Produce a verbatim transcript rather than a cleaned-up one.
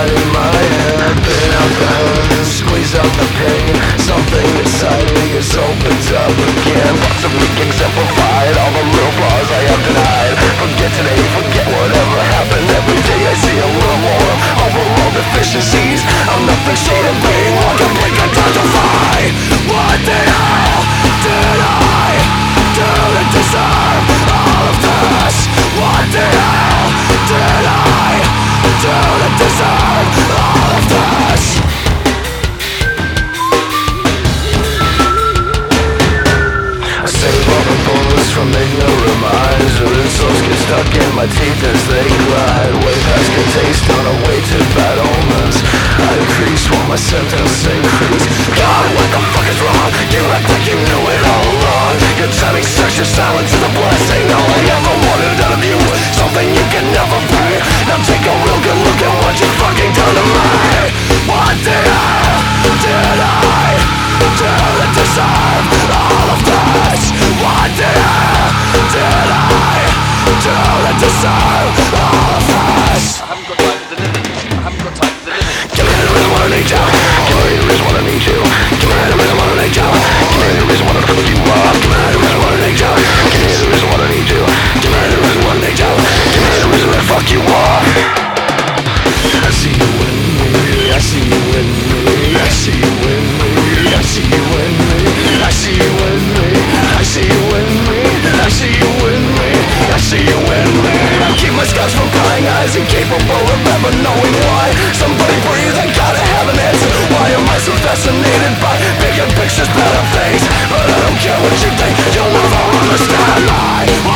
inside in my head. Pin out the hurt, squeeze out the pain. Something inside me is opened up again. Possibly exemplified all the little flaws I have denied. Forget today, forget whatever happened. Every day I see a little more overall deficiencies. I'm nothing short of being one complete catastrophe. What the hell did I do to deserve all of this? What the hell did I do to deserve all of this? I save all the bullets from ignorant minds, or insults get stuck in my teeth as they glide. Way past good taste on a way to bad omens. I decrease while my sentence increase. God, what the fuck is wrong? You act like you knew it all along. Your timing sucks, your silence is a blessing. All I ever wanted out of you was something you can never be. Now take a real good look at what you fucking done to me. What the hell did I do to deserve all of this? What the hell did I do to deserve all of this? I haven't got time for the living. I haven't got time for the living. Give me the reason why I need you. Give me the reason why I need you. Give me the reason why I need you. Give me the reason why I fuck you up. Give me the reason why I need you. Give me the reason why I need you. Give me the reason why I need you. Give me the reason why I fuck you up. I see you in me. I see you in me. I see you in me. I see you in me. I see you in me. I see you in me. I see you in me. I see you in me. I keep my scars from prying eyes, incapable of ever knowing why. Somebody breathe, I gotta have an answer. Why am I so fascinated by bigger pictures, better things? But I don't care what you think, you'll never understand. I